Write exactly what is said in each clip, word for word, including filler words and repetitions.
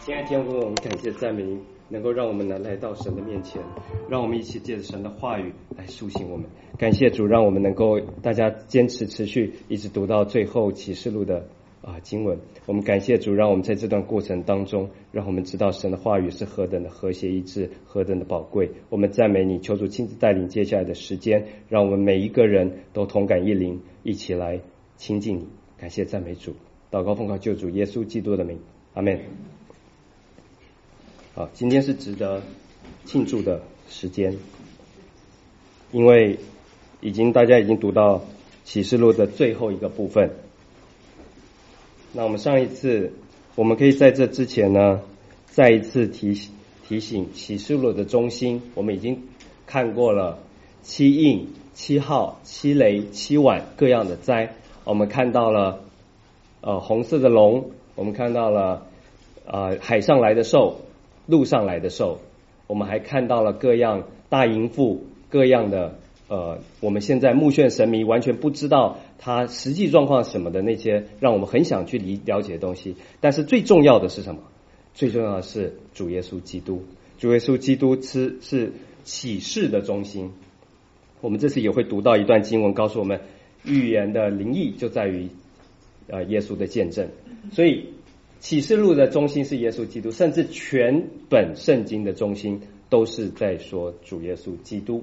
亲爱的天父，我们感谢赞美你，能够让我们能来到神的面前，让我们一起借着神的话语来苏醒我们。感谢主，让我们能够大家坚持持续，一直读到最后启示录的啊经文。我们感谢主，让我们在这段过程当中，让我们知道神的话语是何等的和谐一致，何等的宝贵。我们赞美你，求主亲自带领接下来的时间，让我们每一个人都同感一灵，一起来亲近你。感谢赞美主，祷告奉靠救主耶稣基督的名，阿们。好，今天是值得庆祝的时间，因为已经大家已经读到启示录的最后一个部分。那我们上一次，我们可以在这之前呢，再一次提提醒启示录的中心，我们已经看过了七印、七号、七雷、七碗各样的灾。我们看到了呃红色的龙，我们看到了呃海上来的兽，路上来的兽，我们还看到了各样大淫妇，各样的呃，我们现在目眩神迷，完全不知道它实际状况什么的那些，让我们很想去理了解的东西。但是最重要的是什么？最重要的是主耶稣基督。主耶稣基督是是启示的中心。我们这次也会读到一段经文，告诉我们预言的灵意就在于呃耶稣的见证。所以启示录的中心是耶稣基督，甚至全本圣经的中心都是在说主耶稣基督。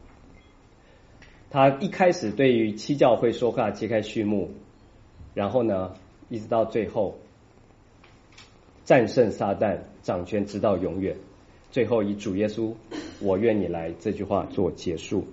他一开始对于七教会说话，揭开序幕，然后呢，一直到最后战胜撒旦，掌权直到永远，最后以主耶稣我愿你来这句话做结束。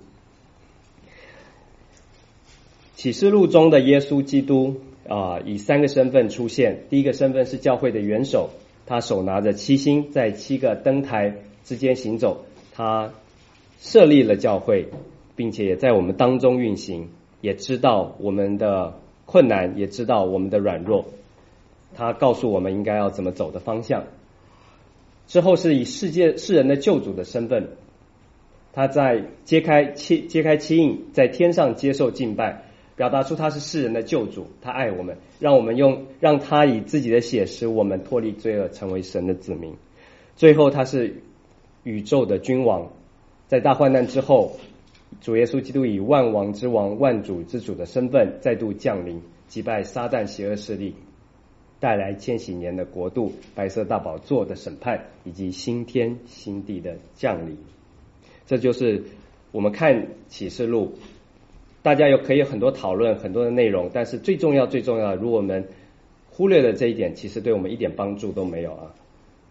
启示录中的耶稣基督啊、呃，以三个身份出现。第一个身份是教会的元首，他手拿着七星，在七个灯台之间行走，他设立了教会，并且也在我们当中运行，也知道我们的困难，也知道我们的软弱，他告诉我们应该要怎么走的方向。之后是以世界世人的救主的身份，他在揭开七揭开七印，在天上接受敬拜，表达出他是世人的救主，他爱我们，让我们用让他以自己的血使我们脱离罪恶，成为神的子民。最后他是宇宙的君王，在大患难之后，主耶稣基督以万王之王、万主之主的身份再度降临，击败撒旦邪恶势力，带来千禧年的国度、白色大宝座的审判，以及新天新地的降临。这就是我们看启示录，大家有可以有很多讨论，很多的内容，但是最重要最重要的，如果我们忽略了这一点，其实对我们一点帮助都没有啊。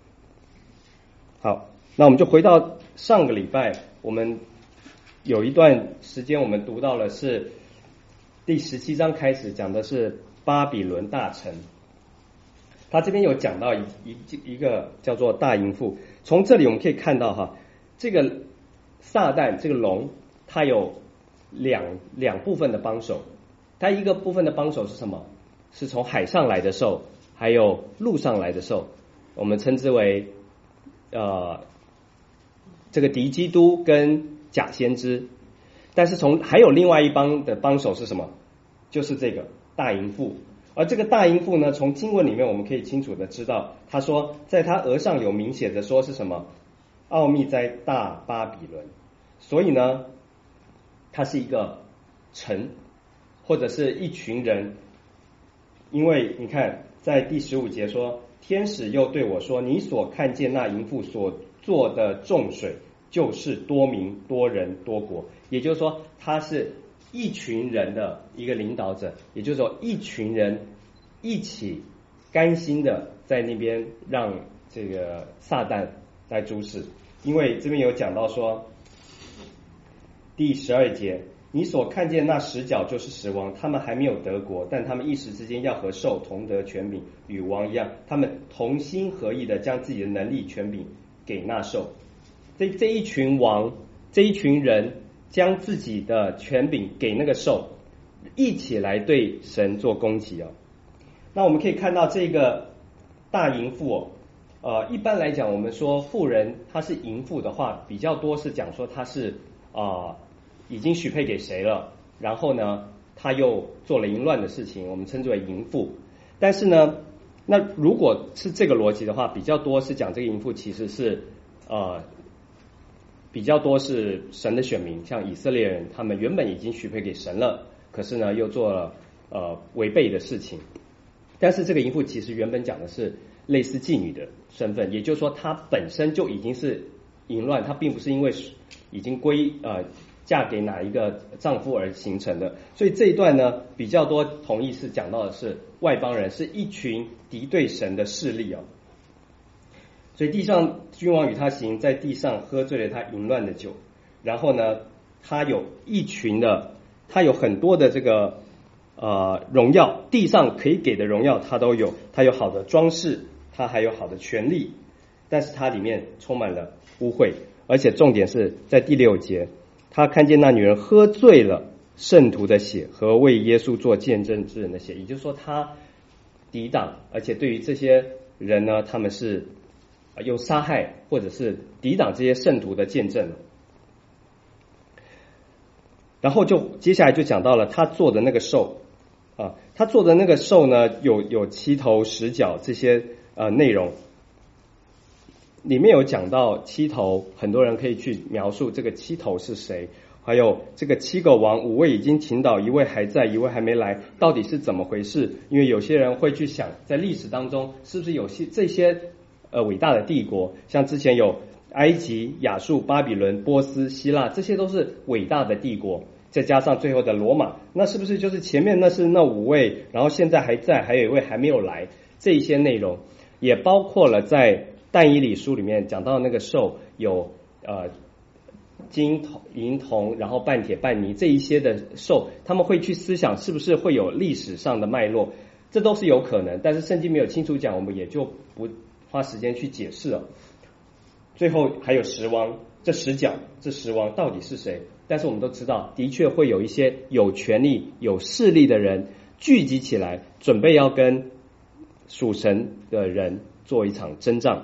好，那我们就回到上个礼拜，我们有一段时间我们读到了是第十七章开始，讲的是巴比伦大城。他这边有讲到一一一个叫做大淫妇。从这里我们可以看到哈，这个撒旦这个龙，它有两两部分的帮手。它一个部分的帮手是什么？是从海上来的兽，还有陆上来的兽，我们称之为呃这个敌基督跟假先知。但是从还有另外一帮的帮手是什么？就是这个大淫妇。而这个大淫妇呢，从经文里面我们可以清楚的知道，他说在他额上有明写的说是什么？奥秘在大巴比伦。所以呢，它是一个城，或者是一群人。因为你看在第十五节说，天使又对我说，你所看见那淫妇所做的众水，就是多民多人多国。也就是说他是一群人的一个领导者，也就是说一群人一起甘心的在那边让这个撒旦来主使。因为这边有讲到说第十二节，你所看见那十角就是十王，他们还没有得国，但他们一时之间要和兽同得权柄，与王一样，他们同心合意的将自己的能力权柄给那兽。这这一群王，这一群人将自己的权柄给那个兽，一起来对神做攻击哦。那我们可以看到这个大淫妇哦，呃，一般来讲，我们说妇人她是淫妇的话，比较多是讲说她是啊、呃、已经许配给谁了，然后呢，她又做了淫乱的事情，我们称之为淫妇。但是呢， 那如果是这个逻辑的话，比较多是讲这个淫妇其实是呃比较多是神的选民，像以色列人，他们原本已经许配给神了，可是呢又做了呃违背的事情。但是这个淫妇其实原本讲的是类似妓女的身份，也就是说她本身就已经是淫乱，她并不是因为已经归呃嫁给哪一个丈夫而形成的。所以这一段呢比较多同意是讲到的是外邦人，是一群敌对神的势力哦。所以地上君王与他行，在地上喝醉了他淫乱的酒，然后呢他有一群的，他有很多的这个呃荣耀，地上可以给的荣耀他都有，他有好的装饰，他还有好的权利，但是他里面充满了污秽。而且重点是在第六节，他看见那女人喝醉了圣徒的血和为耶稣做见证之人的血，也就是说他抵挡，而且对于这些人呢，他们是有杀害或者是抵挡这些圣徒的见证。然后就接下来就讲到了他做的那个兽啊，他做的那个兽呢有有七头十角这些呃内容，里面有讲到七头，很多人可以去描述这个七头是谁，还有这个七个王，五位已经倾倒，一位还在，一位还没来，到底是怎么回事？因为有些人会去想，在历史当中是不是有些这些呃伟大的帝国，像之前有埃及、亚述、巴比伦、波斯、希腊，这些都是伟大的帝国，再加上最后的罗马，那是不是就是前面那是那五位，然后现在还在，还有一位还没有来？这一些内容也包括了在但以理书里面讲到那个兽有呃金铜银铜，然后半铁半泥这一些的兽，他们会去思想是不是会有历史上的脉络，这都是有可能，但是圣经没有清楚讲，我们也就不花时间去解释了。最后还有十王，这十角这十王到底是谁？但是我们都知道，的确会有一些有权力有势力的人聚集起来，准备要跟属神的人做一场征战。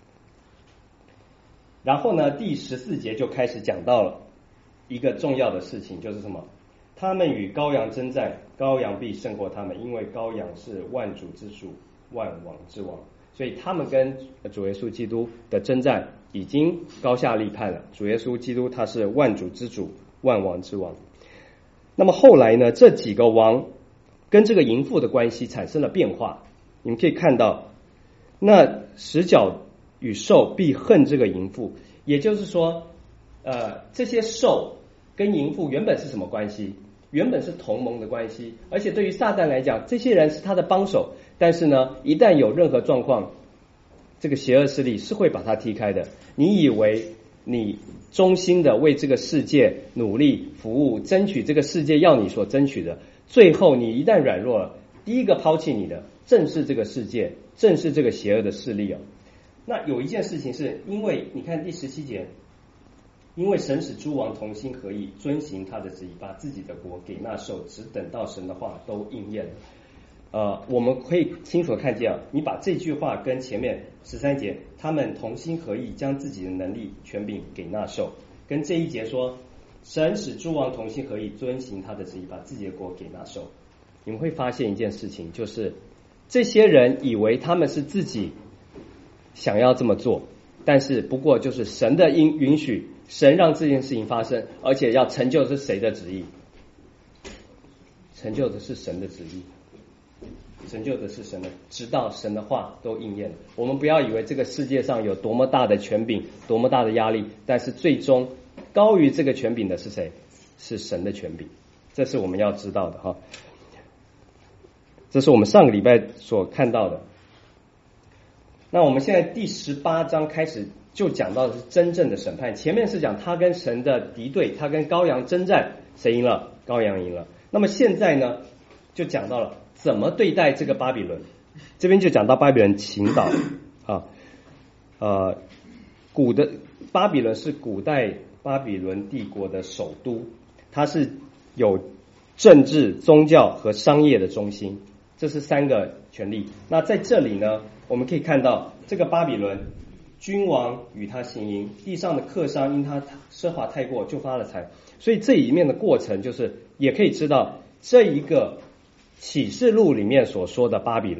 然后呢，第十四节就开始讲到了一个重要的事情，就是什么？他们与羔羊征战，羔羊必胜过他们，因为羔羊是万主之主，万王之王。所以他们跟主耶稣基督的征战已经高下立判了。主耶稣基督他是万主之主，万王之王。那么后来呢，这几个王跟这个淫妇的关系产生了变化。你们可以看到，那十角与兽必恨这个淫妇，也就是说，呃，这些兽跟淫妇原本是什么关系？原本是同盟的关系，而且对于撒旦来讲，这些人是他的帮手。但是呢，一旦有任何状况，这个邪恶势力是会把他踢开的。你以为你忠心的为这个世界努力服务，争取这个世界要你所争取的，最后你一旦软弱了，第一个抛弃你的正是这个世界，正是这个邪恶的势力哦。那有一件事情是因为你看第十七节，因为神使诸王同心合意，遵行他的旨意，把自己的国给那兽，只等到神的话都应验了。呃，我们可以清楚看见啊，你把这句话跟前面十三节他们同心合意将自己的能力权柄给那兽，跟这一节说神使诸王同心合意遵行他的旨意，把自己的国给那兽，你们会发现一件事情，就是这些人以为他们是自己想要这么做，但是不过就是神的应允许，神让这件事情发生，而且要成就的是谁的旨意？成就的是神的旨意，成就的是神的，直到神的话都应验了。我们不要以为这个世界上有多么大的权柄，多么大的压力，但是最终高于这个权柄的是谁？是神的权柄，这是我们要知道的哈。这是我们上个礼拜所看到的。那我们现在第十八章开始就讲到的是真正的审判，前面是讲他跟神的敌对，他跟羔羊征战，谁赢了？羔羊赢了。那么现在呢，就讲到了怎么对待这个巴比伦。这边就讲到巴比伦倾倒啊，呃，古的巴比伦是古代巴比伦帝国的首都，它是有政治、宗教和商业的中心，这是三个权力。那在这里呢，我们可以看到这个巴比伦君王与他行淫，地上的客商因他奢华太过就发了财。所以这里面的过程就是，也可以知道这一个启示录里面所说的巴比伦，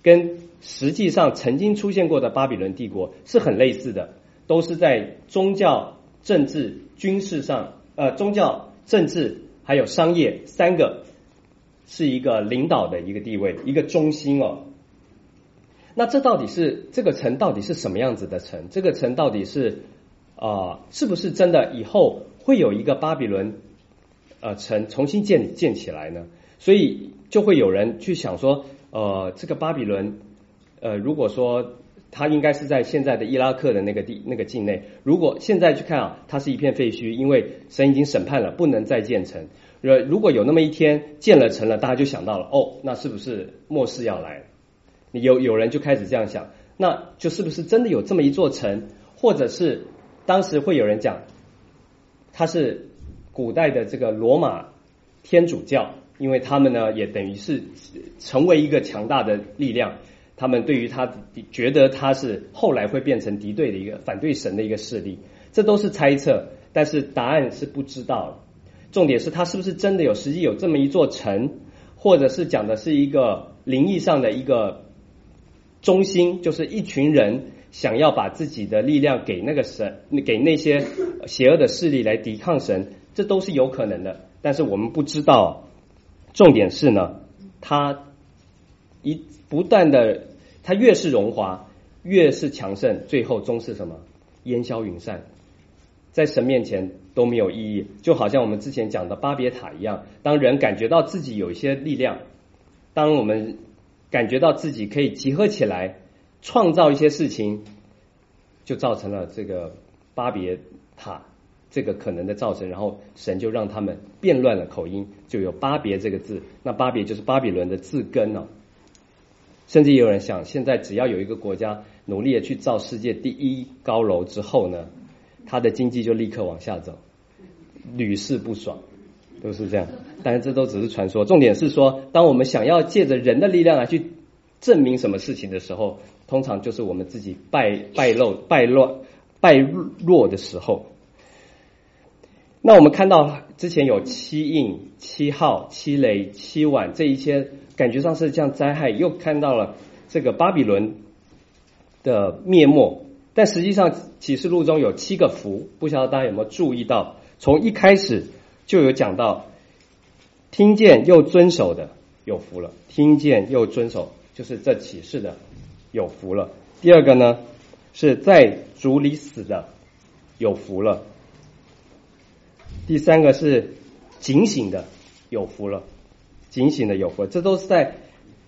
跟实际上曾经出现过的巴比伦帝国是很类似的，都是在宗教、政治、军事上，呃，宗教、政治还有商业三个是一个领导的一个地位，一个中心哦。那这到底是这个城到底是什么样子的城？这个城到底是啊、呃，是不是真的以后会有一个巴比伦呃城重新建建起来呢？所以就会有人去想说，呃，这个巴比伦。呃，如果说它应该是在现在的伊拉克的那个地那个境内，如果现在去看啊，它是一片废墟，因为神已经审判了，不能再建成。呃，如果有那么一天建了成了，大家就想到了，哦，那是不是末世要来？有有人就开始这样想，那就是不是真的有这么一座城，或者是当时会有人讲，它是古代的这个罗马天主教，因为他们呢也等于是成为一个强大的力量。他们对于他觉得他是后来会变成敌对的一个反对神的一个势力，这都是猜测，但是答案是不知道的。重点是他是不是真的有实际有这么一座城，或者是讲的是一个灵异上的一个中心，就是一群人想要把自己的力量给那个神，给那些邪恶的势力来抵抗神，这都是有可能的。但是我们不知道，重点是呢，他一不断的，它越是荣华，越是强盛，最后终是什么？烟消云散，在神面前都没有意义。就好像我们之前讲的巴别塔一样，当人感觉到自己有一些力量，当我们感觉到自己可以集合起来，创造一些事情，就造成了这个巴别塔这个可能的造成，然后神就让他们变乱了口音，就有巴别这个字。那巴别就是巴比伦的字根啊。甚至也有人想，现在只要有一个国家努力的去造世界第一高楼之后呢，它的经济就立刻往下走，屡试不爽，都是这样。但是这都只是传说，重点是说，当我们想要借着人的力量来去证明什么事情的时候，通常就是我们自己败败露、败落、败落的时候。那我们看到之前有七印、七号、七雷、七碗这一些。感觉上是这样灾害，又看到了这个巴比伦的灭没，但实际上启示录中有七个福，不晓得大家有没有注意到？从一开始就有讲到，听见又遵守的有福了，听见又遵守就是这启示的有福了。第二个呢，是在主里死的有福了。第三个是警醒的有福了。警醒的有福，这都是在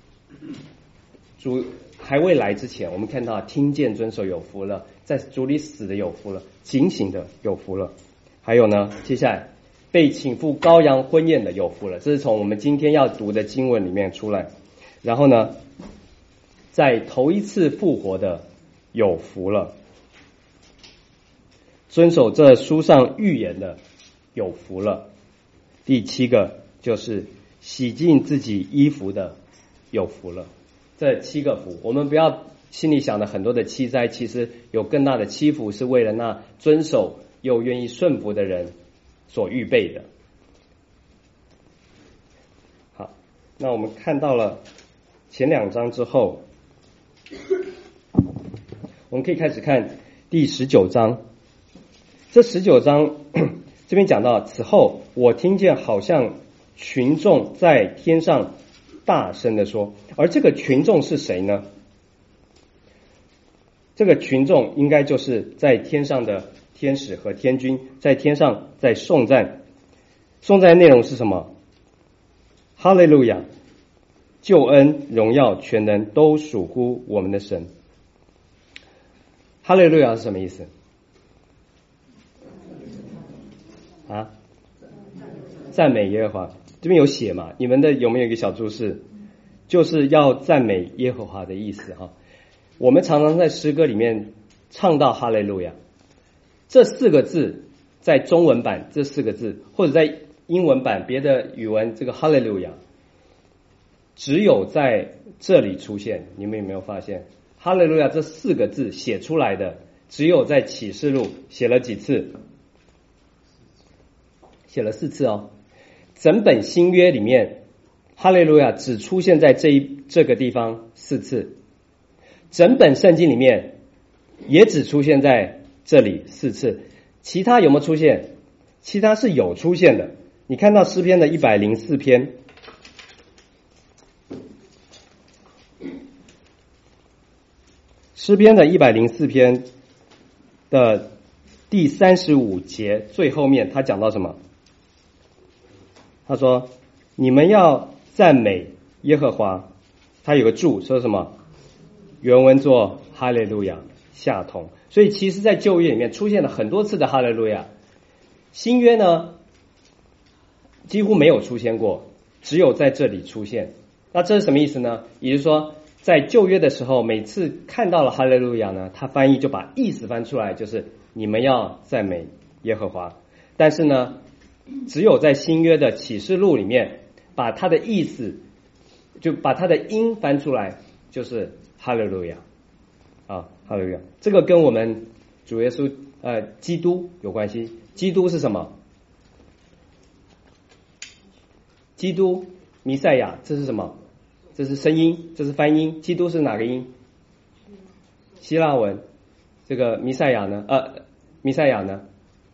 主还未来之前，我们看到听见遵守有福了，在主里死的有福了，警醒的有福了。还有呢，接下来被请赴羔羊婚宴的有福了，这是从我们今天要读的经文里面出来。然后呢，在头一次复活的有福了，遵守这书上预言的有福了。第七个就是洗净自己衣服的有福了。这七个福，我们不要心里想的很多的七灾，其实有更大的七福是为了那遵守又愿意顺服的人所预备的。好，那我们看到了前两章之后，我们可以开始看第十九章。这十九章这边讲到，此后我听见好像群众在天上大声的说，而这个群众是谁呢？这个群众应该就是在天上的天使和天军，在天上在颂赞。颂赞的内容是什么？哈利路亚，救恩、荣耀、全能都属乎我们的神。哈利路亚是什么意思？啊？赞美耶和华。这边有写嘛？你们的有没有一个小注释？就是要赞美耶和华的意思哈。我们常常在诗歌里面唱到哈利路亚这四个字，在中文版这四个字，或者在英文版别的语文这个哈利路亚，只有在这里出现。你们有没有发现哈利路亚这四个字写出来的只有在启示录写了几次？写了四次哦。整本新约里面哈利路亚只出现在这一这个地方四次，整本圣经里面也只出现在这里四次，其他有没有出现？其他是有出现的。你看到诗篇的一百零四篇，诗篇的一百零四篇的第三十五节最后面，他讲到什么？他说：“你们要赞美耶和华。”他有个注说什么？原文作哈利路亚下同。所以其实在旧约里面出现了很多次的哈利路亚，新约呢几乎没有出现过，只有在这里出现。那这是什么意思呢？也就是说在旧约的时候，每次看到了哈利路亚呢，他翻译就把意思翻出来，就是你们要赞美耶和华。但是呢只有在新约的启示录里面把它的意思就把它的音翻出来，就是哈利路亚啊，哈利路亚。这个跟我们主耶稣呃基督有关系。基督是什么？基督弥赛亚，这是什么？这是声音，这是翻音。基督是哪个音？希腊文。这个弥赛亚呢？呃，弥赛亚呢？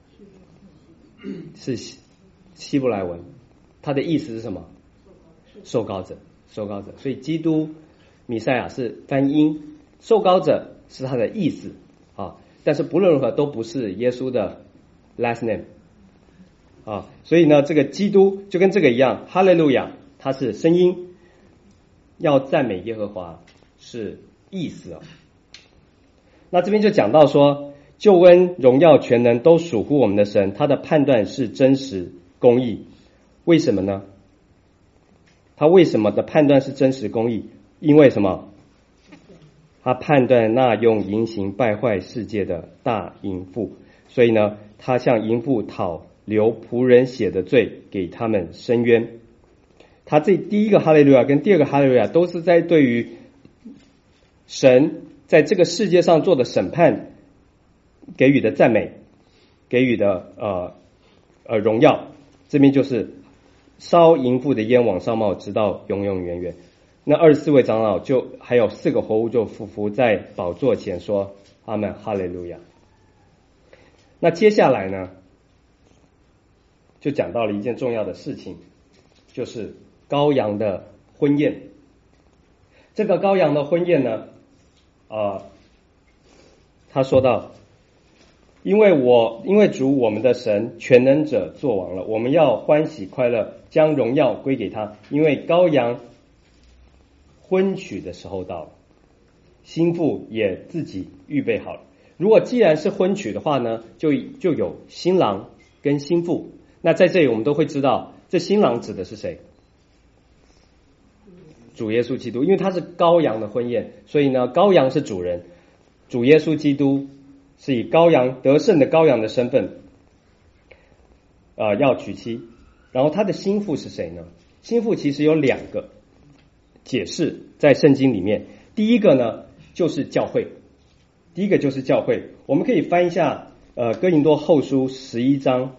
是希希伯来文，它的意思是什么？受膏者，受膏者。所以基督弥赛亚是翻音，受膏者是它的意思啊。但是不论如何都不是耶稣的 last name 啊。所以呢，这个基督就跟这个一样，哈利路亚它是声音，要赞美耶和华是意思啊。那这边就讲到说，救恩、荣耀、全能都属乎我们的神，他的判断是真实、公义。为什么呢？他为什么的判断是真实、公义？因为什么？他判断那用淫行败坏世界的大淫妇，所以呢，他向淫妇讨流仆人血的罪，给他们伸冤。他这第一个哈利路亚跟第二个哈利路亚都是在对于神在这个世界上做的审判给予的赞美，给予的呃呃荣耀。这边就是烧淫妇的烟往上冒，直到永永远远。那二十四位长老就还有四个活物就俯伏在宝座前说阿们，哈利路亚。那接下来呢，就讲到了一件重要的事情，就是羔羊的婚宴。这个羔羊的婚宴呢，呃，他说到，因为我因为主我们的神全能者作王了，我们要欢喜快乐，将荣耀归给他，因为羔羊婚娶的时候到了，新妇也自己预备好了。如果既然是婚娶的话呢，就就有新郎跟新妇。那在这里我们都会知道，这新郎指的是谁？主耶稣基督，因为他是羔羊的婚宴，所以呢，羔羊是主人，主耶稣基督是以羔羊得胜的羔羊的身份，呃，要娶妻。然后他的新妇是谁呢？新妇其实有两个解释在圣经里面。第一个呢，就是教会。第一个就是教会。我们可以翻一下呃哥林多后书十一章。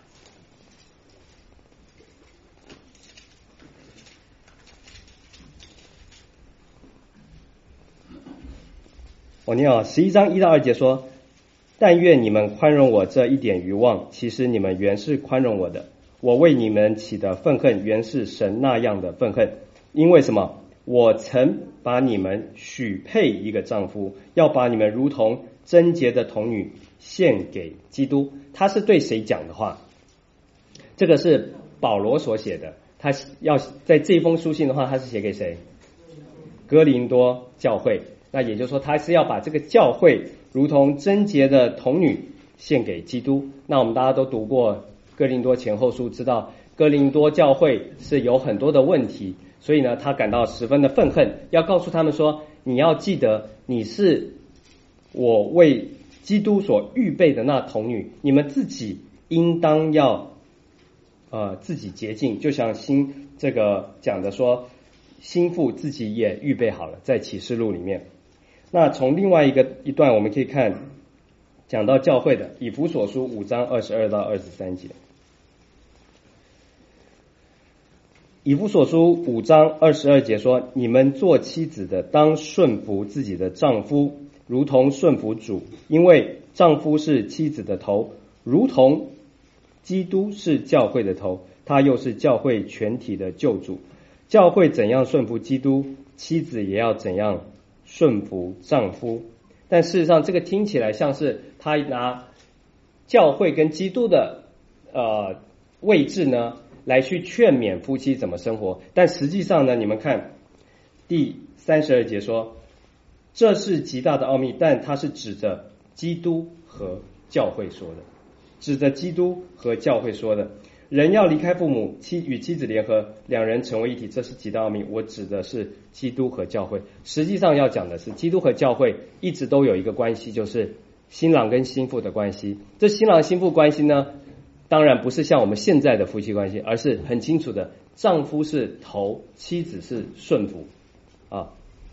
我念啊，十一章一到二节说：但愿你们宽容我这一点愚妄，其实你们原是宽容我的。我为你们起的愤恨，原是神那样的愤恨。因为什么？我曾把你们许配一个丈夫，要把你们如同贞洁的童女献给基督。他是对谁讲的话？这个是保罗所写的。他要在这封书信的话，他是写给谁？哥林多教会。那也就是说，他是要把这个教会如同贞洁的童女献给基督。那我们大家都读过哥林多前后书，知道哥林多教会是有很多的问题，所以呢，他感到十分的愤恨，要告诉他们说，你要记得你是我为基督所预备的那童女，你们自己应当要呃自己洁净，就像新这个讲的说，新妇自己也预备好了，在启示录里面。那从另外一个一段我们可以看，讲到教会的以弗所书五章二十二到二十三节。 以弗所书五章二十二节说，你们做妻子的当顺服自己的丈夫，如同顺服主，因为丈夫是妻子的头，如同基督是教会的头，他又是教会全体的救主。教会怎样顺服基督，妻子也要怎样顺服丈夫。但事实上这个听起来像是他拿教会跟基督的呃位置呢来去劝勉夫妻怎么生活，但实际上呢，你们看第三十二节说，这是极大的奥秘，但它是指着基督和教会说的，指着基督和教会说的。人要离开父母，妻与妻子联合，两人成为一体，这是极大奥秘。我指的是基督和教会，实际上要讲的是基督和教会一直都有一个关系，就是新郎跟新妇的关系。这新郎新妇关系呢，当然不是像我们现在的夫妻关系，而是很清楚的，丈夫是头，妻子是顺服啊。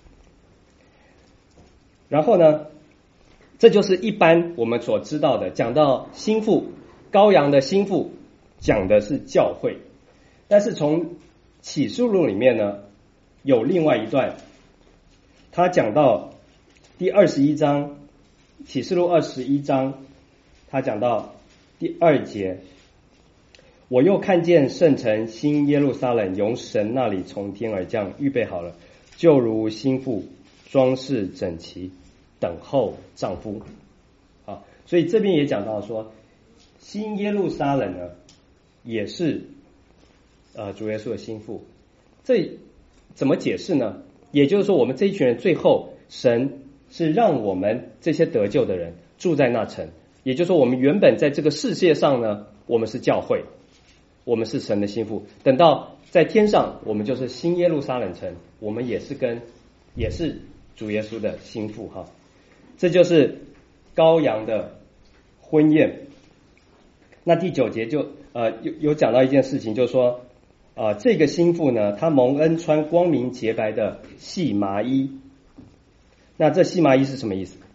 然后呢，这就是一般我们所知道的，讲到新妇，羔羊的新妇，讲的是教会。但是从启示录里面呢，有另外一段，他讲到第二十一章，启示录二十一章，他讲到第二节，我又看见圣城新耶路撒冷由神那里从天而降，预备好了，就如新妇装饰整齐，等候丈夫。好，所以这边也讲到说，新耶路撒冷呢，也是呃主耶稣的新妇。这怎么解释呢？也就是说，我们这一群人最后，神是让我们这些得救的人住在那城。也就是说，我们原本在这个世界上呢，我们是教会，我们是神的新妇。等到在天上，我们就是新耶路撒冷城，我们也是跟也是主耶稣的新妇哈。这就是羔羊的婚宴。那第九节就呃有有讲到一件事情，就是说啊、呃、这个新妇呢，她蒙恩穿光明洁白的细麻衣。那这细麻衣是什么意思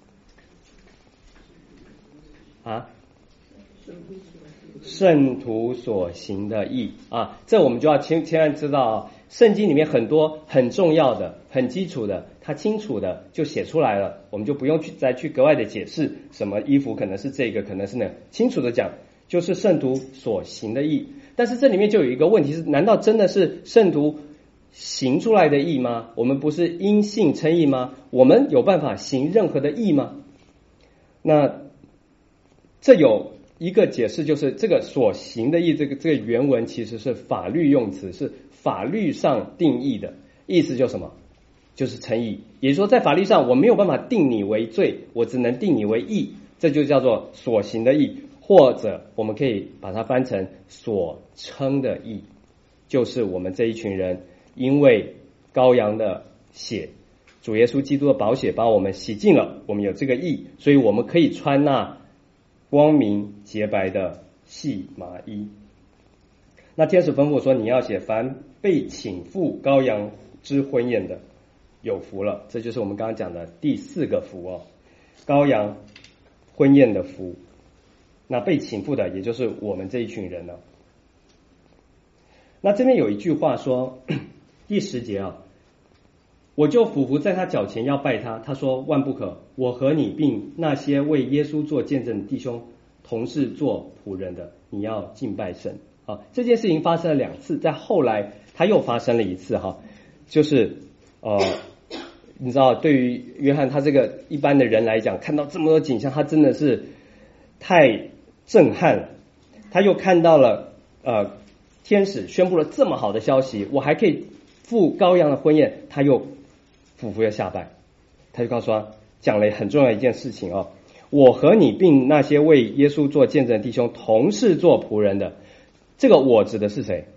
啊？圣徒所行的义啊，这我们就要千千万知道啊，圣经里面很多很重要的、很基础的，它清楚的就写出来了，我们就不用去再去格外的解释什么衣服可能是这个，可能是那，清楚的讲就是圣徒所行的义。但是这里面就有一个问题是，难道真的是圣徒行出来的义吗？我们不是因信称义吗？我们有办法行任何的义吗？那这有一个解释，就是这个所行的义，这个这个原文其实是法律用词，是法律上定义的，意思就是什么？就是称义。也就是说，在法律上我没有办法定你为罪，我只能定你为义，这就叫做所行的义，或者我们可以把它翻成所称的义，就是我们这一群人因为羔羊的血，主耶稣基督的宝血把我们洗净了，我们有这个义，所以我们可以穿那光明洁白的细麻衣。那天使吩咐说，你要写凡被请赴羔羊之婚宴的有福了。这就是我们刚刚讲的第四个福哦，羔羊婚宴的福。那被请赴的也就是我们这一群人了。那这边有一句话说，第十节啊，我就俯伏在他脚前要拜他，他说万不可，我和你并那些为耶稣做见证的弟兄同是做仆人的，你要敬拜神。啊，这件事情发生了两次，在后来他又发生了一次哈，就是呃，你知道，对于约翰他这个一般的人来讲，看到这么多景象，他真的是太震撼了。他又看到了呃天使宣布了这么好的消息，我还可以赴羔羊的婚宴，他又俯伏要下拜，他就告诉他讲了很重要一件事情哦，我和你并那些为耶稣做见证的弟兄同是做仆人的。这个我指的是谁？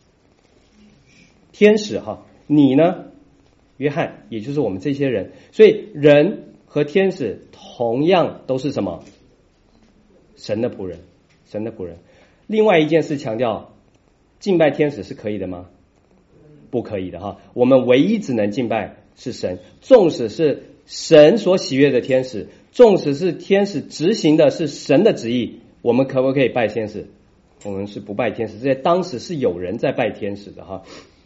天使哈，你呢？约翰，也就是我们这些人。所以人和天使同样都是什么？神的仆人，神的仆人。另外一件事强调，敬拜天使是可以的吗？不可以的哈。我们唯一只能敬拜是神，纵使是神所喜悦的天使，纵使是天使执行的是神的旨意，我们可不可以拜天使？我们是不拜天使，这些当时是有人在拜天使的哈。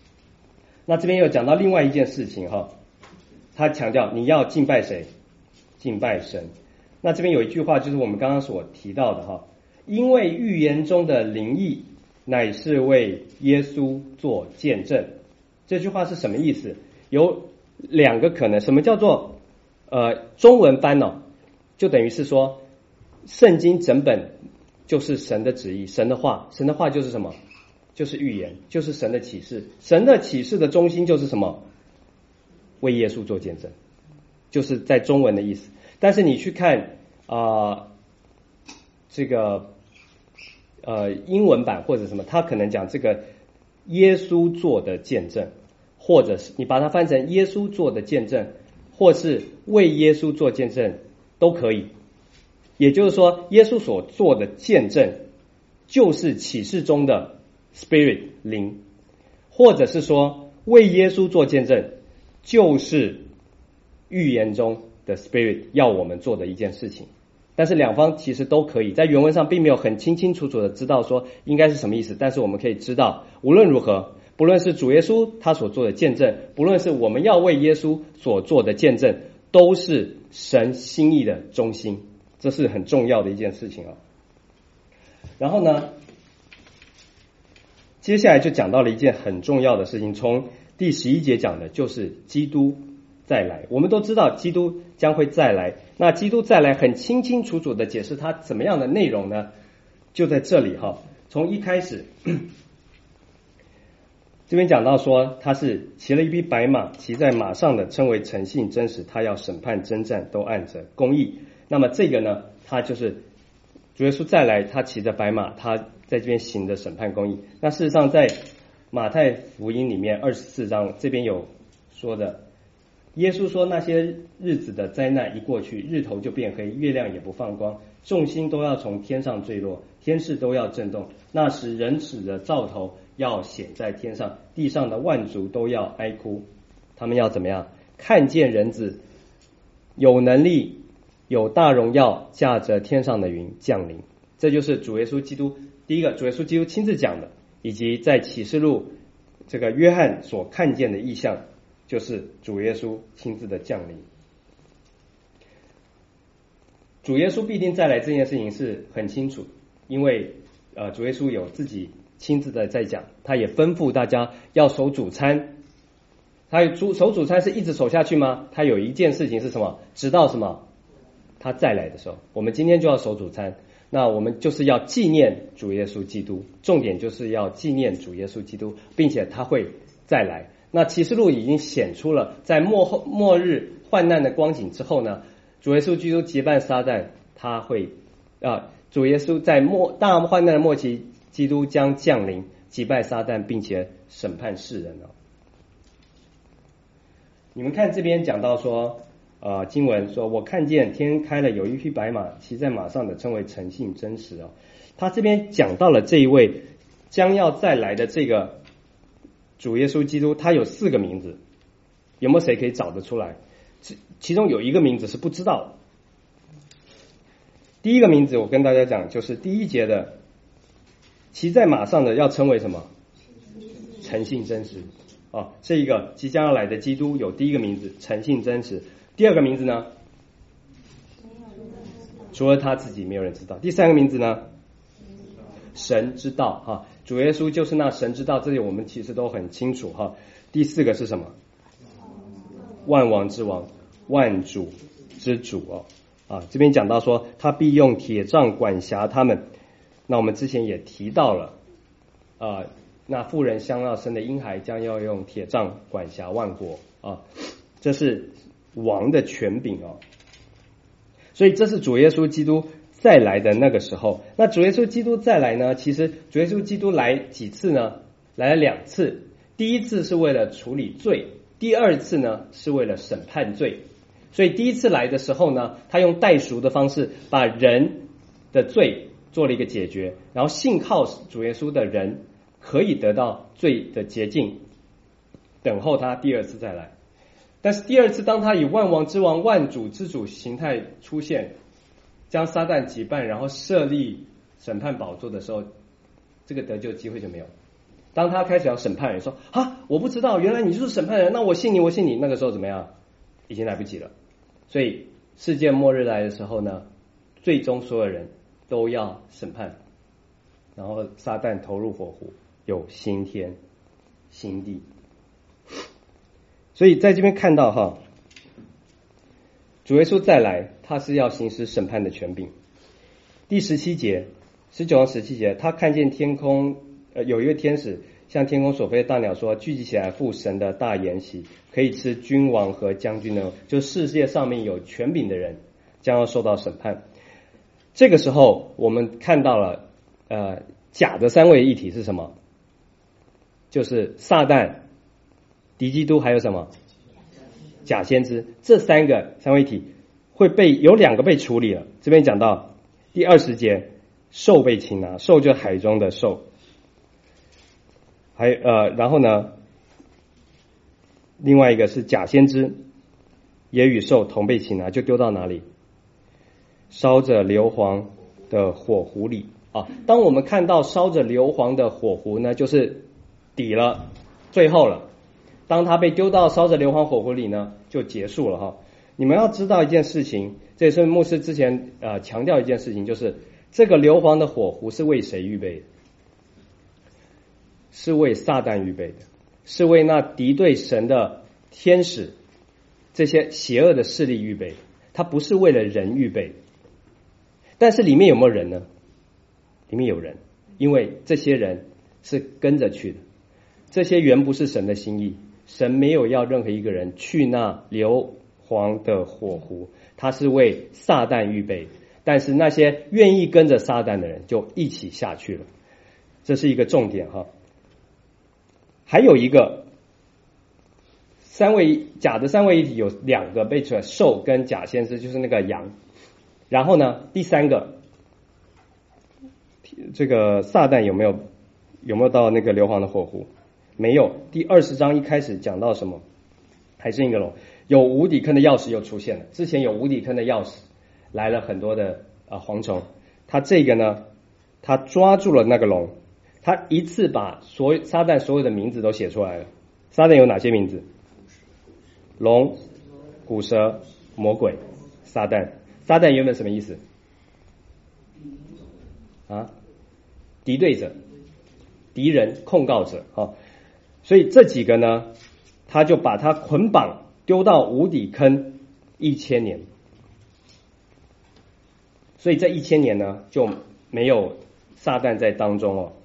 那这边又讲到另外一件事情哈，他强调你要敬拜谁？敬拜神。那这边有一句话就是我们刚刚所提到的哈，因为预言中的灵意乃是为耶稣做见证。这句话是什么意思？有两个可能。什么叫做呃中文翻哦，就等于是说圣经整本就是神的旨意，神的话，神的话就是什么？就是预言，就是神的启示。神的启示的中心就是什么？为耶稣做见证，就是在中文的意思。但是你去看啊、呃、这个呃英文版或者什么，他可能讲这个耶稣做的见证，或者是你把它翻成耶稣做的见证，或是为耶稣做见证都可以。也就是说，耶稣所做的见证就是启示中的 Spirit 灵，或者是说为耶稣做见证就是预言中的 Spirit 要我们做的一件事情。但是两方其实都可以，在原文上并没有很清清楚楚的知道说应该是什么意思，但是我们可以知道，无论如何，不论是主耶稣他所做的见证，不论是我们要为耶稣所做的见证，都是神心意的中心，这是很重要的一件事情啊。然后呢，接下来就讲到了一件很重要的事情，从第十一节讲的就是基督再来。我们都知道基督将会再来，那基督再来很清清楚楚的解释他怎么样的内容呢？就在这里哈，从一开始这边讲到说他是骑了一匹白马，骑在马上的称为诚信真实，他要审判征战都按着公义。那么这个呢，他就是主耶稣再来，他骑着白马，他在这边行的审判公义。那事实上在马太福音里面二十四章这边有说的，耶稣说那些日子的灾难一过去，日头就变黑，月亮也不放光，众星都要从天上坠落，天势都要震动。那时人子的兆头要显在天上，地上的万族都要哀哭。他们要怎么样？看见人子有能力有大荣耀，驾着天上的云降临。这就是主耶稣基督，第一个主耶稣基督亲自讲的，以及在启示录这个约翰所看见的异象，就是主耶稣亲自的降临。主耶稣必定再来这件事情是很清楚，因为呃主耶稣有自己亲自的在讲，他也吩咐大家要守主餐。他守主餐是一直守下去吗？他有一件事情是什么？直到什么？他再来的时候。我们今天就要守主餐，那我们就是要纪念主耶稣基督，重点就是要纪念主耶稣基督，并且他会再来。那启示录已经显出了在末后末日患难的光景之后呢，主耶稣基督结伴撒旦，他会啊，主耶稣在末大患难的末期，基督将降临击败撒旦，并且审判世人哦。你们看这边讲到说呃，经文说我看见天开了，有一匹白马，骑在马上的称为诚信真实哦。他这边讲到了这一位将要再来的这个主耶稣基督，他有四个名字，有没有谁可以找得出来？其中有一个名字是不知道的。第一个名字我跟大家讲，就是第一节的骑在马上的要称为什么？诚信真实哦，这一个即将要来的基督有第一个名字诚信真实。第二个名字呢？除了他自己没有人知道。第三个名字呢？神之道哈，主耶稣就是那神之道，这里我们其实都很清楚哈。第四个是什么？万王之王，万主之主哦啊，这边讲到说他必用铁杖管辖他们。那我们之前也提到了啊，那妇人将要生的婴孩将要用铁杖管辖万国啊，这是王的权柄哦。所以这是主耶稣基督再来的那个时候。那主耶稣基督再来呢，其实主耶稣基督来几次呢？来了两次。第一次是为了处理罪，第二次呢是为了审判罪。所以第一次来的时候呢，他用代赎的方式把人的罪做了一个解决，然后信靠主耶稣的人可以得到罪的洁净，等候他第二次再来。但是第二次当他以万王之王万主之主形态出现，将撒旦击败，然后设立审判宝座的时候，这个得救机会就没有。 当他开始要审判人，说啊，我不知道，原来你就是审判人，那我信你，我信你。那个时候怎么样？已经来不及了。所以世界末日来的时候呢，最终所有人都要审判，然后撒旦投入火湖，有新天新地。所以在这边看到哈，主耶稣再来，他是要行使审判的权柄。第十七节，十九到十七节，他看见天空，呃，有一位天使向天空所飞的大鸟说：“聚集起来，赴神的大筵席，可以吃君王和将军的，就世界上面有权柄的人将要受到审判。”这个时候，我们看到了，呃，假的三位一体是什么？就是撒旦、敌基督，还有什么？假先知。这三个三位一体会被有两个被处理了。这边讲到第二十节，兽被擒拿，兽就是海中的兽。还呃，然后呢，另外一个是假先知，也与兽同被擒拿，就丢到哪里？烧着硫磺的火湖里啊。当我们看到烧着硫磺的火湖呢，就是底了，最后了。当他被丢到烧着硫磺火湖里呢，就结束了哈。你们要知道一件事情，这也是牧师之前呃强调一件事情，就是这个硫磺的火湖是为谁预备的？是为撒旦预备的，是为那敌对神的天使，这些邪恶的势力预备的。它不是为了人预备的。但是里面有没有人呢？里面有人，因为这些人是跟着去的。这些原不是神的心意，神没有要任何一个人去那硫磺的火湖，他是为撒旦预备的。但是那些愿意跟着撒旦的人就一起下去了，这是一个重点哈。还有一个三位假的三位一体，有两个被出来，兽跟假先知，就是那个羊。然后呢，第三个，这个撒旦有没有有没有到那个硫磺的火湖？没有。第二十章一开始讲到什么？还是一个龙，有无底坑的钥匙又出现了。之前有无底坑的钥匙，来了很多的啊蝗虫。他这个呢，他抓住了那个龙。他一次把所有撒旦所有的名字都写出来了。撒旦有哪些名字？龙、古蛇、魔鬼、撒旦。撒旦原本什么意思？啊，敌对者、敌人、控告者。哦，所以这几个呢，他就把他捆绑丢到无底坑一千年。所以这一千年呢，就没有撒旦在当中哦。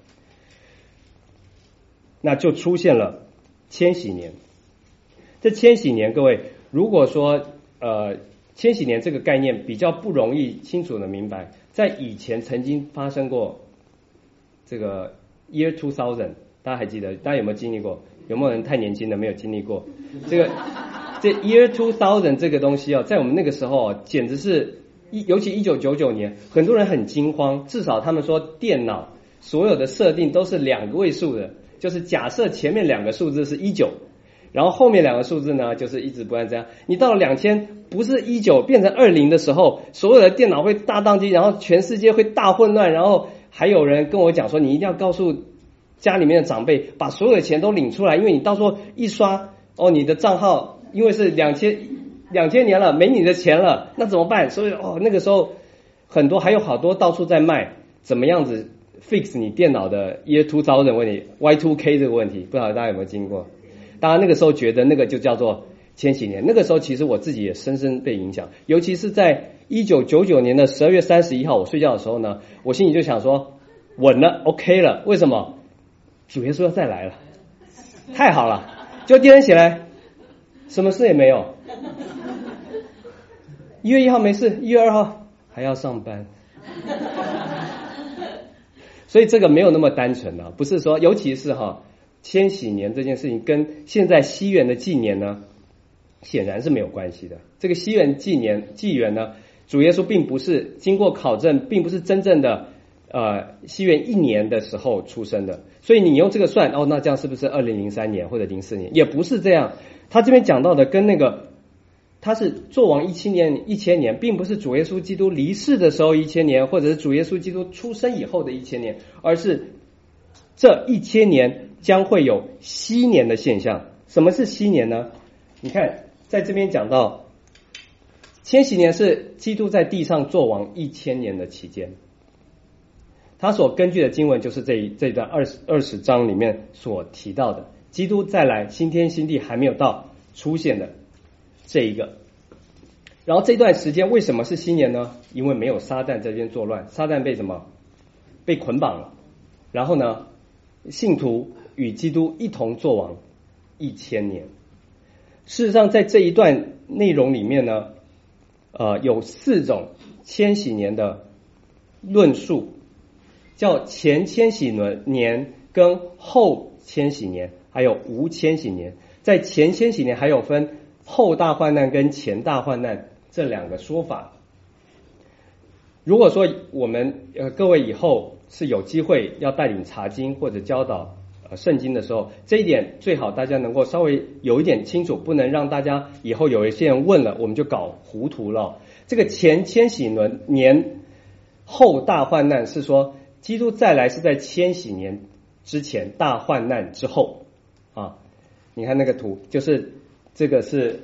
那就出现了千禧年。这千禧年，各位，如果说呃，千禧年这个概念比较不容易清楚的明白，在以前曾经发生过这个 year two thousand， 大家还记得？大家有没有经历过？有没有人太年轻的没有经历过？这个这 year two thousand 这个东西哦，在我们那个时候哦，简直是一，尤其一九九九年，很多人很惊慌。至少他们说电脑所有的设定都是两个位数的。就是假设前面两个数字是一九，然后后面两个数字呢就是一直不断这样。你到了两千不是一九变成二零的时候，所有的电脑会大宕机，然后全世界会大混乱，然后还有人跟我讲说，你一定要告诉家里面的长辈，把所有的钱都领出来，因为你到时候一刷哦，你的账号因为是两千两千年了，没你的钱了，那怎么办？所以哦，那个时候很多还有好多到处在卖，怎么样子fix 你电脑的 year two thousand 问题 Y two K 这个问题，不知道大家有没有经过？当然那个时候觉得那个就叫做千禧年。那个时候其实我自己也深深被影响，尤其是在一九九九年的十二月三十一号我睡觉的时候呢，我心里就想说稳了 OK 了。为什么？主耶稣要再来了，太好了。就第二天起来什么事也没有，一月一号没事，一月二号还要上班。所以这个没有那么单纯啊，不是说，尤其是哈千禧年这件事情跟现在西元的纪年呢，显然是没有关系的。这个西元纪年纪元呢，主耶稣并不是经过考证，并不是真正的呃西元一年的时候出生的。所以你用这个算，哦，那这样是不是二零零三年或者零四年？也不是这样。他这边讲到的跟那个。他是做王一千年，一千年，并不是主耶稣基督离世的时候一千年，或者是主耶稣基督出生以后的一千年，而是这一千年将会有禧年的现象。什么是禧年呢？你看在这边讲到千禧年是基督在地上作王一千年的期间，他所根据的经文就是这一这一段二十二十章里面所提到的，基督再来新天新地还没有到出现的这一个。然后这段时间为什么是禧年呢？因为没有撒旦这边作乱，撒旦被什么？被捆绑了。然后呢，信徒与基督一同作王一千年。事实上，在这一段内容里面呢，呃，有四种千禧年的论述，叫前千禧年、跟后千禧年，还有无千禧年。在前千禧年还有分后大患难跟前大患难这两个说法。如果说我们呃各位以后是有机会要带领查经或者教导呃圣经的时候，这一点最好大家能够稍微有一点清楚，不能让大家以后有一些人问了我们就搞糊涂了。这个前千禧年后大患难是说基督再来是在千禧年之前，大患难之后啊。你看那个图，就是这个是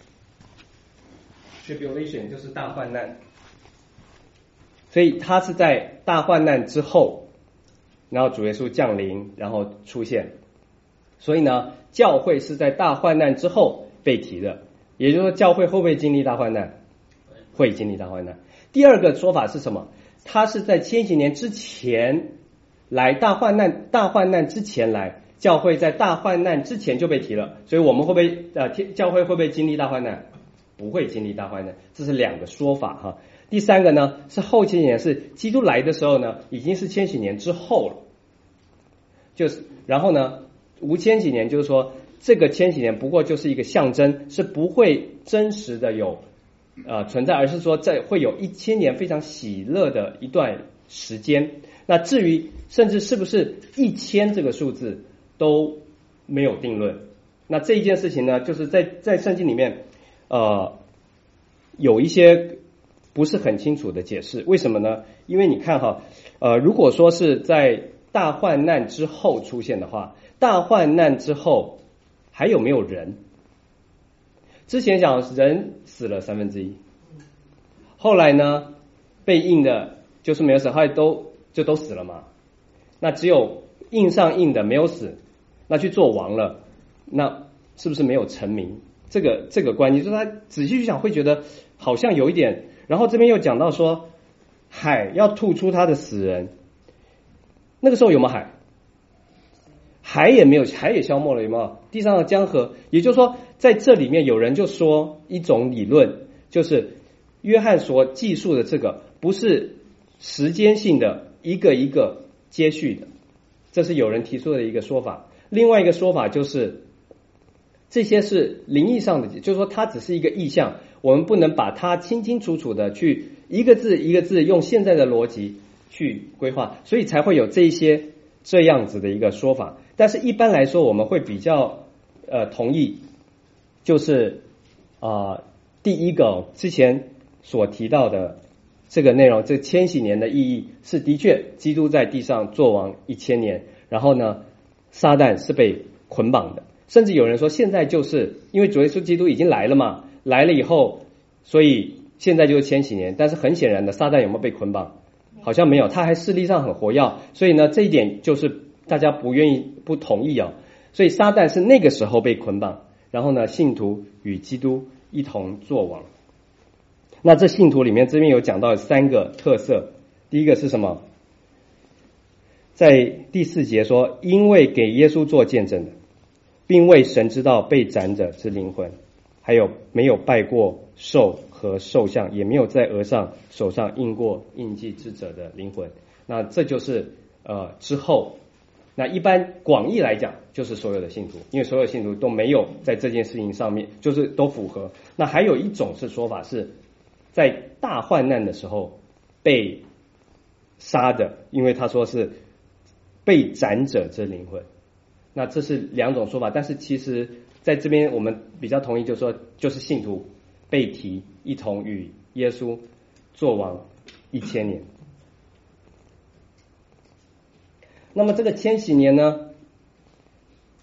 tribulation， 就是大患难，所以它是在大患难之后，然后主耶稣降临，然后出现。所以呢，教会是在大患难之后被提的，也就是说，教会会不会经历大患难？会经历大患难。第二个说法是什么？它是在千禧年之前来，大患难，大患难之前来。教会在大患难之前就被提了，所以我们会不会呃，教会会不会经历大患难？不会经历大患难，这是两个说法哈。第三个呢是后千禧年，是基督来的时候呢，已经是千禧年之后了，就是然后呢无千禧年就是说这个千禧年不过就是一个象征，是不会真实的有呃存在，而是说在会有一千年非常喜乐的一段时间。那至于甚至是不是一千这个数字都没有定论。那这一件事情呢，就是在在圣经里面，呃，有一些不是很清楚的解释。为什么呢？因为你看哈，呃，如果说是在大患难之后出现的话，大患难之后还有没有人？之前讲人死了三分之一，后来呢被印的就是没有死，后来都就都死了嘛。那只有印上印的没有死。那去做王了，那是不是没有成名？这个这个关系，就是他仔细去想会觉得好像有一点。然后这边又讲到说，海要吐出他的死人，那个时候有没有海？海也没有，海也消没了，有没有？地上的江河，也就是说，在这里面有人就说一种理论，就是约翰所记述的这个不是时间性的一个一个接续的，这是有人提出的一个说法。另外一个说法就是，这些是灵异上的，就是说它只是一个意象，我们不能把它清清楚楚的去一个字一个字用现在的逻辑去规划，所以才会有这一些这样子的一个说法。但是一般来说，我们会比较呃同意，就是啊、呃、第一个、哦、之前所提到的这个内容，这千禧年的意义是的确基督在地上作王一千年，然后呢撒旦是被捆绑的，甚至有人说现在就是因为主耶稣基督已经来了嘛，来了以后，所以现在就是千禧年。但是很显然的，撒旦有没有被捆绑？好像没有，他还势力上很活跃，所以呢，这一点就是大家不愿意、不同意啊。所以撒旦是那个时候被捆绑，然后呢，信徒与基督一同作王。那这信徒里面这边有讲到三个特色，第一个是什么？在第四节说，因为给耶稣做见证的，并为神之道被斩者之灵魂，还有没有拜过兽和兽像，也没有在额上手上印过印记之者的灵魂。那这就是呃之后，那一般广义来讲就是所有的信徒，因为所有信徒都没有在这件事情上面就是都符合。那还有一种是说法是在大患难的时候被杀的，因为他说是被斩者之灵魂。那这是两种说法，但是其实在这边我们比较同意，就是说就是信徒被提一同与耶稣作王一千年。那么这个千禧年呢，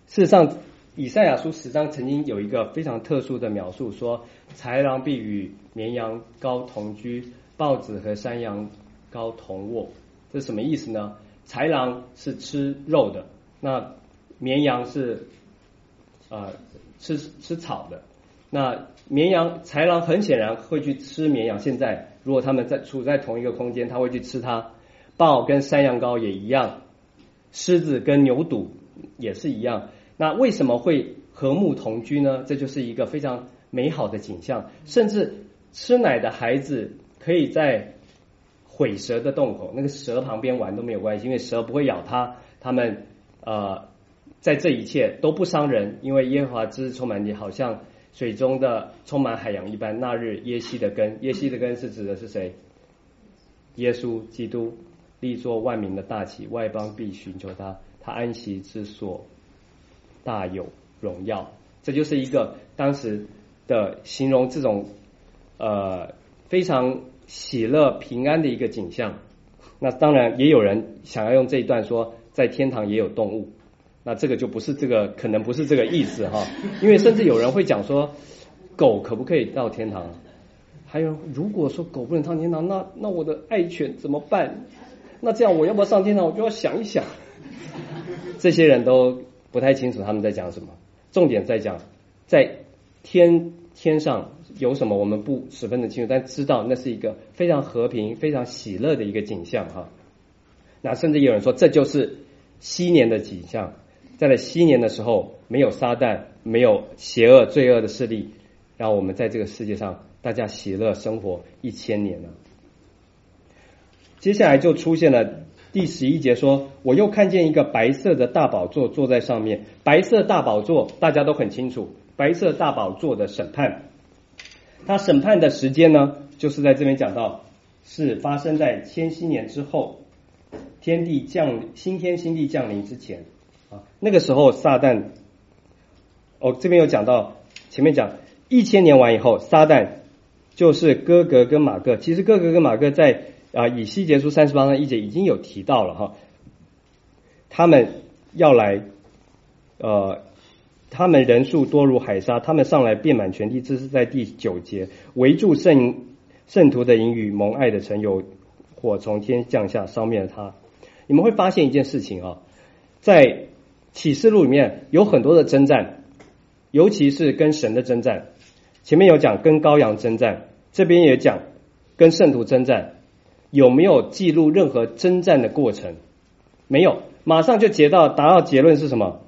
事实上，以赛亚书十章曾经有一个非常特殊的描述，说豺狼必与绵羊羔同居，豹子和山羊羔同卧。这是什么意思呢？豺狼是吃肉的，那绵羊是呃吃吃草的。那绵羊豺狼很显然会去吃绵羊，现在如果他们在处在同一个空间，他会去吃它。豹跟山羊羔也一样，狮子跟牛犊也是一样。那为什么会和睦同居呢？这就是一个非常美好的景象。甚至吃奶的孩子可以在毁蛇的洞口，那个蛇旁边玩都没有关系，因为蛇不会咬它。他们呃在这一切都不伤人，因为耶和华之充满你，好像水中的充满海洋一般。那日耶西的根，耶西的根是指的是谁？耶稣基督。立作万民的大旗，外邦必寻求他，他安息之所大有荣耀。这就是一个当时的形容这种呃非常喜乐平安的一个景象。那当然也有人想要用这一段说在天堂也有动物，那这个就不是这个，可能不是这个意思哈。因为甚至有人会讲说狗可不可以到天堂，还有如果说狗不能上天堂，那那我的爱犬怎么办？那这样我要不要上天堂，我就要想一想。这些人都不太清楚他们在讲什么，重点在讲在天天上有什么我们不十分的清楚，但知道那是一个非常和平非常喜乐的一个景象哈。那甚至有人说这就是禧年的景象，在了禧年的时候没有撒旦，没有邪恶罪恶的势力，然后我们在这个世界上大家喜乐生活一千年了。接下来就出现了第十一节说，我又看见一个白色的大宝座坐在上面。白色大宝座大家都很清楚，白色大宝座的审判，它审判的时间呢，就是在这边讲到是发生在千禧年之后，天地降新天新地降临之前啊。那个时候撒旦，哦这边有讲到，前面讲一千年完以后，撒旦就是哥格跟马各。其实哥格跟马各在啊，以西结书三十八章一节已经有提到了哈，他们要来，呃，他们人数多如海沙，他们上来遍满全地。这是在第九节，围住圣圣徒的营与蒙爱的城，有火从天降下，烧灭了他。你们会发现一件事情啊，在启示录里面有很多的征战，尤其是跟神的征战。前面有讲跟羔羊征战，这边也讲跟圣徒征战。有没有记录任何征战的过程？没有，马上就结到达到结论是什么？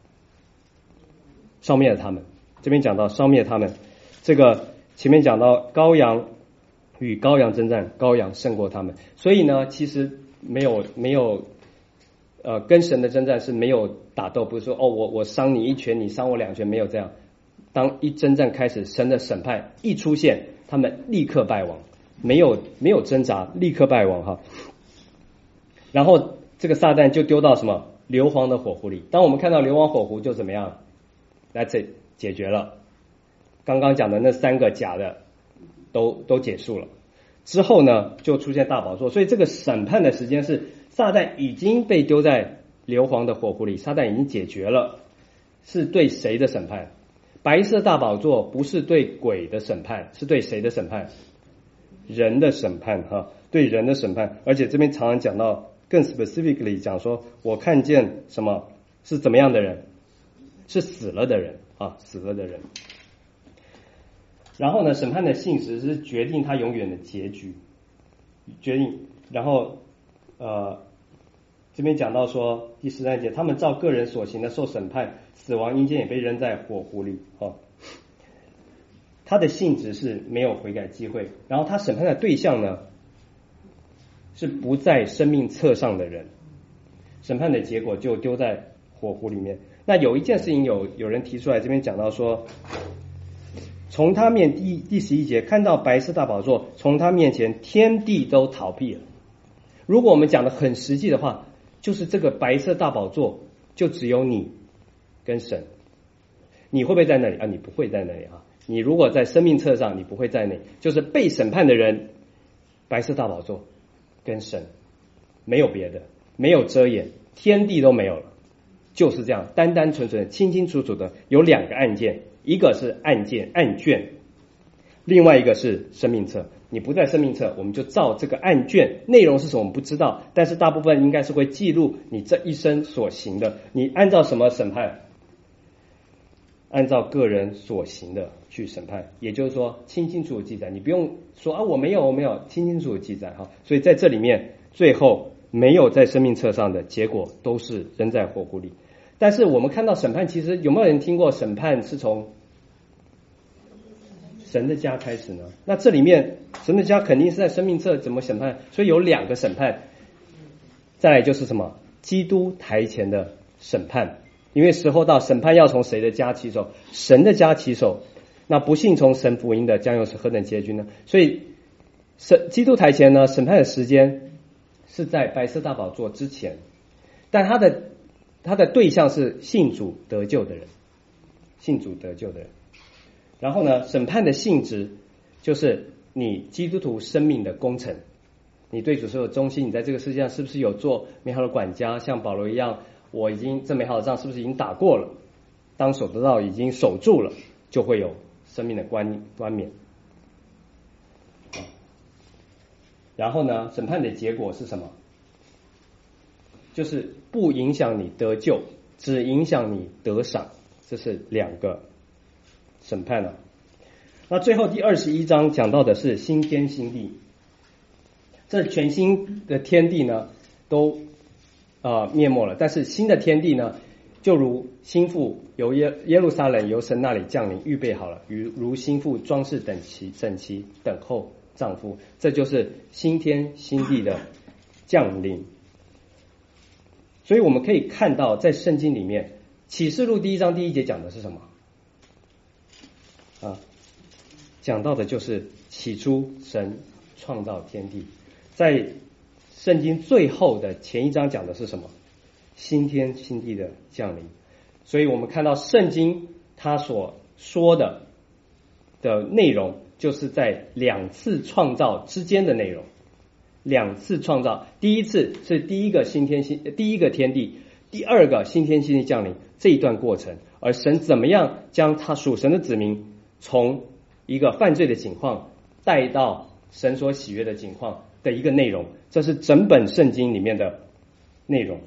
烧灭了他们。这边讲到烧灭他们，这个前面讲到羔羊与羔羊征战，羔羊胜过他们。所以呢，其实没有没有呃跟神的征战是没有打斗，不是说哦我我伤你一拳，你伤我两拳，没有这样。当一征战开始，神的审判一出现，他们立刻败亡。没有没有挣扎，立刻败亡哈。然后这个撒旦就丢到什么硫磺的火湖里。当我们看到硫磺火湖就怎么样？来这解决了。刚刚讲的那三个假的都都结束了。之后呢，就出现大宝座。所以这个审判的时间是撒旦已经被丢在硫磺的火湖里，撒旦已经解决了。是对谁的审判？白色大宝座不是对鬼的审判，是对谁的审判？人的审判哈，对人的审判。而且这边常常讲到更 specifically 讲说，我看见什么是怎么样的人，是死了的人啊，死了的人。然后呢，审判的信实是决定他永远的结局，决定。然后呃，这边讲到说第十三节，他们照个人所行的受审判，死亡阴间也被扔在火湖里啊。他的性质是没有悔改机会，然后他审判的对象呢是不在生命册上的人，审判的结果就丢在火湖里面。那有一件事情有有人提出来，这边讲到说，从他面第第十一节看到白色大宝座，从他面前天地都逃避了。如果我们讲的很实际的话，就是这个白色大宝座就只有你跟神。你会不会在那里啊？你不会在那里啊。你如果在生命册上，你不会在那里，就是被审判的人，白色大宝座跟神，没有别的，没有遮掩，天地都没有了， 就是这样，单单纯纯、清清楚楚的有两个案件，一个是案件案卷，另外一个是生命册。你不在生命册，我们就照这个案卷，内容是什么我们不知道，但是大部分应该是会记录你这一生所行的。你按照什么审判？按照个人所行的去审判，也就是说清清楚楚记载，你不用说啊我没有我没有，清清楚楚记载哈。所以在这里面，最后没有在生命册上的结果都是扔在火湖里。但是我们看到审判，其实有没有人听过审判是从神的家开始呢？那这里面神的家肯定是在生命册怎么审判？所以有两个审判。再来就是什么？基督台前的审判。因为时候到，审判要从谁的家起手？神的家起手。那不信从神福音的将又是何等结局呢？所以审基督台前呢，审判的时间是在白色大宝座之前，但他的他的对象是信主得救的人，信主得救的人。然后呢，审判的性质就是你基督徒生命的工程，你对主是有忠心，你在这个世界上是不是有做美好的管家，像保罗一样，我已经这美好的仗是不是已经打过了，当守得到已经守住了，就会有生命的冠冠冕。然后呢，审判的结果是什么？就是不影响你得救，只影响你得赏，这是两个审判了。那最后第二十一章讲到的是新天新地，这全新的天地呢都呃灭没了，但是新的天地呢，就如新妇由耶耶路撒冷由神那里降临，预备好了，如如新妇装饰等齐整齐等候丈夫，这就是新天新地的降临。所以我们可以看到，在圣经里面，启示录第一章第一节讲的是什么？啊，讲到的就是起初神创造天地。在圣经最后的前一章讲的是什么？新天新地的降临。所以我们看到圣经它所说的的内容，就是在两次创造之间的内容。两次创造，第一次是第一个新天新第一个天地，第二个新天新地降临这一段过程，而神怎么样将他属神的子民从一个犯罪的境况带到神所喜悦的境况的一个内容，这是整本圣经里面的内容。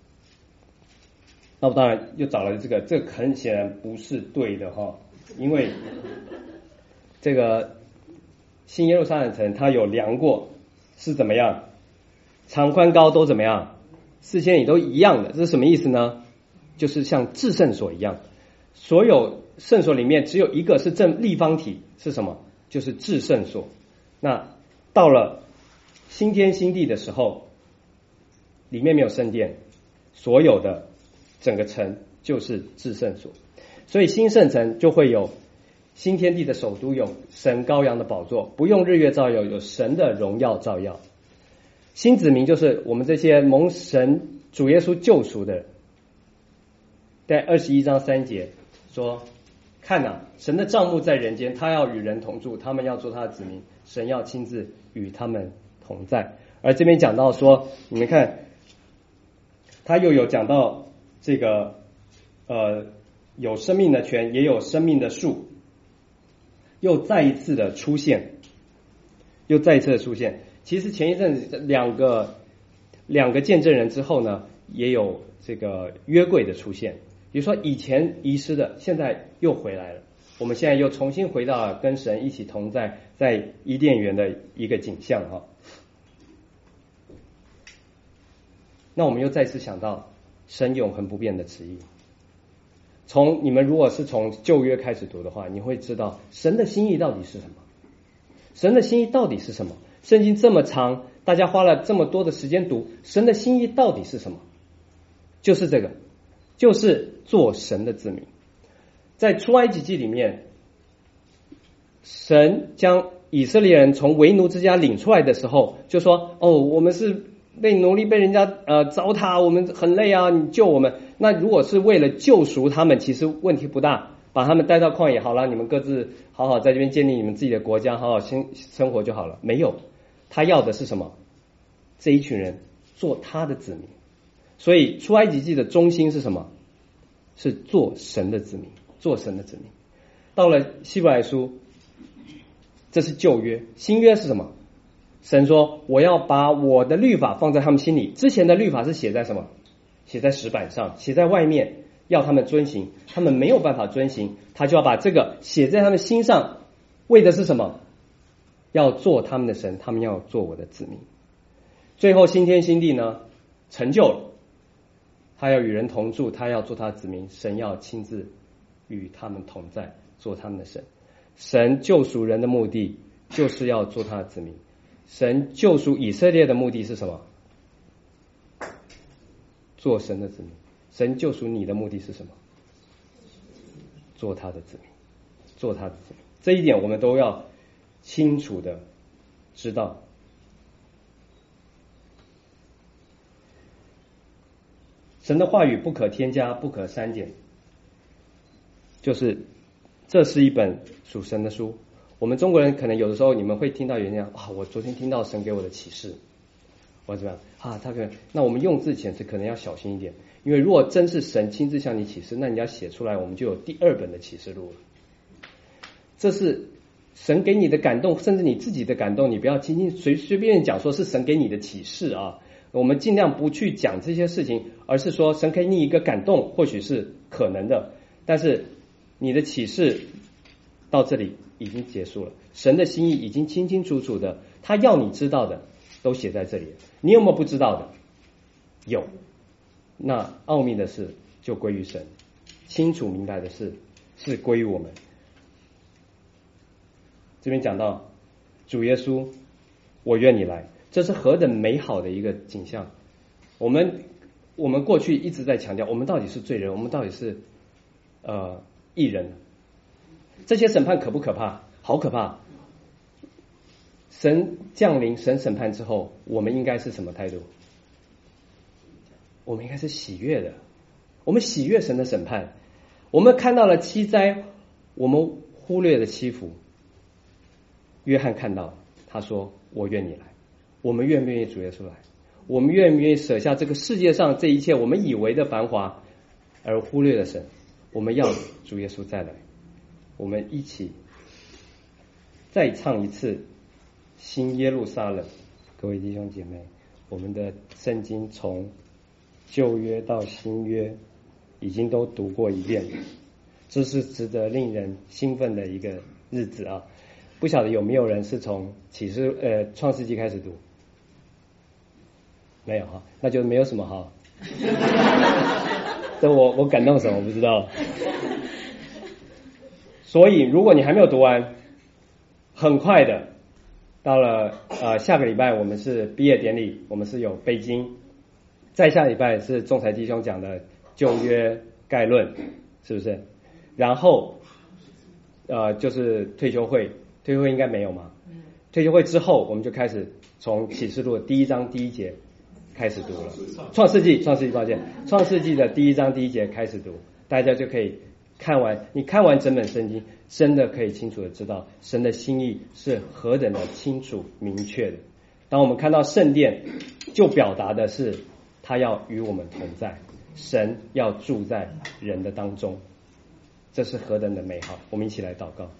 那我当然又找了这个，这个很显然不是对的哈，因为这个新耶路撒冷城它有量过。是怎么样？长宽高都怎么样？四千里都一样的，这是什么意思呢？就是像至圣所一样，所有圣所里面只有一个是正立方体，是什么？就是至圣所。那到了新天新地的时候，里面没有圣殿，所有的整个城就是至圣所，所以新圣城就会有新天地的首都，有神羔羊的宝座，不用日月照耀，有神的荣耀照耀。新子民就是我们这些蒙神主耶稣救赎的人。在二十一章三节说，看啊，神的帐幕在人间，他要与人同住，他们要做他的子民，神要亲自与他们同在。而这边讲到说，你们看他又有讲到这个呃有生命的泉，也有生命的树，又再一次的出现，又再一次的出现。其实前一阵子两个两个见证人之后呢，也有这个约柜的出现。比如说以前遗失的，现在又回来了。我们现在又重新回到跟神一起同在，在伊甸园的一个景象哈。那我们又再次想到神永恒不变的旨意。从你们如果是从旧约开始读的话，你会知道神的心意到底是什么？神的心意到底是什么？圣经这么长，大家花了这么多的时间读，神的心意到底是什么？就是这个，就是做神的子民。在出埃及记里面，神将以色列人从为奴之家领出来的时候，就说：哦，我们是被奴隶，被人家呃糟蹋，我们很累啊，你救我们。那如果是为了救赎他们，其实问题不大，把他们带到旷野好了，你们各自好好在这边建立你们自己的国家，好好生生活就好了。没有，他要的是什么？这一群人做他的子民。所以出埃及记的中心是什么？ 是做神的子民，做神的子民。到了希伯来书，这是旧约，新约是什么？神说我要把我的律法放在他们心里，之前的律法是写在什么？写在石板上，写在外面，要他们遵行，他们没有办法遵行，他就要把这个写在他们心上，为的是什么？要做他们的神，他们要做我的子民。最后新天新地呢，成就了，他要与人同住，他要做他的子民，神要亲自与他们同在，做他们的神。神救赎人的目的就是要做他的子民，神救赎以色列的目的是什么？做神的子民。神救赎你的目的是什么？做他的子民，做他的子民。这一点我们都要清楚的知道。神的话语不可添加，不可删减，就是这是一本属神的书。我们中国人可能有的时候你们会听到有人讲啊，我昨天听到神给我的启示，我怎么样啊？他可能那我们用字遣词可能要小心一点，因为如果真是神亲自向你启示，那你要写出来，我们就有第二本的启示录了。这是神给你的感动，甚至你自己的感动，你不要轻轻随随便便讲说是神给你的启示啊。我们尽量不去讲这些事情，而是说神给你一个感动，或许是可能的，但是你的启示到这里已经结束了，神的心意已经清清楚楚的，他要你知道的都写在这里。你有没有不知道的？有。那奥秘的事就归于神，清楚明白的事是归于我们。这边讲到主耶稣，我愿你来，这是何等美好的一个景象。我们我们过去一直在强调，我们到底是罪人，我们到底是呃义人。这些审判可不可怕？好可怕。神降临，神审判之后，我们应该是什么态度？我们应该是喜悦的，我们喜悦神的审判。我们看到了七灾，我们忽略了七福。约翰看到，他说我愿你来。我们愿不愿意主耶稣来？我们愿不愿意舍下这个世界上这一切我们以为的繁华，而忽略了神？我们要主耶稣再来。我们一起再唱一次新耶路撒冷。各位弟兄姐妹，我们的圣经从旧约到新约已经都读过一遍了，这是值得令人兴奋的一个日子啊！不晓得有没有人是从启示呃创世纪开始读？没有哈，那就没有什么哈。这我我感动什么我不知道。所以如果你还没有读完，很快的到了呃下个礼拜我们是毕业典礼，我们是有背经，再下礼拜是仲裁弟兄讲的旧约概论，是不是？然后呃就是退休会，退休会应该没有嘛？退休会之后我们就开始从启示录的第一章第一节开始读了。创世纪，创世纪抱歉，创世纪的第一章第一节开始读，大家就可以看完，你看完整本圣经，真的可以清楚的知道神的心意是何等的清楚明确的。当我们看到圣殿，就表达的是他要与我们同在，神要住在人的当中，这是何等的美好。我们一起来祷告。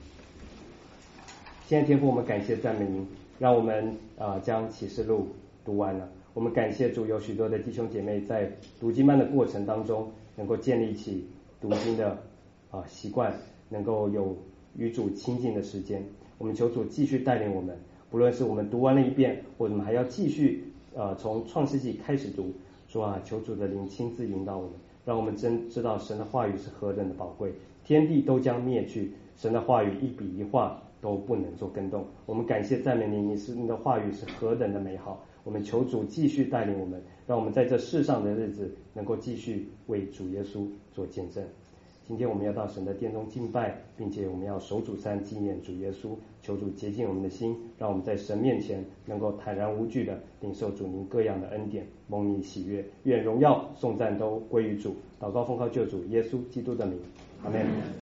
现在天父，我们感谢赞美您，让我们啊、呃、将启示录读完了。我们感谢主，有许多的弟兄姐妹在读经班的过程当中，能够建立起读经的啊习惯，能够有与主亲近的时间。我们求主继续带领我们，不论是我们读完了一遍，或者我们还要继续呃从创世纪开始读。主啊，求主的灵亲自引导我们，让我们真知道神的话语是何等的宝贵。天地都将灭去，神的话语一笔一画都不能做更动。我们感谢赞美你，你是你的话语是何等的美好。我们求主继续带领我们，让我们在这世上的日子能够继续为主耶稣做见证。今天我们要到神的殿中敬拜，并且我们要守主餐纪念主耶稣。求主洁净我们的心，让我们在神面前能够坦然无惧的领受主您各样的恩典，蒙你喜悦。愿荣耀颂赞都归于主。祷告奉靠救主耶稣基督的名，阿们。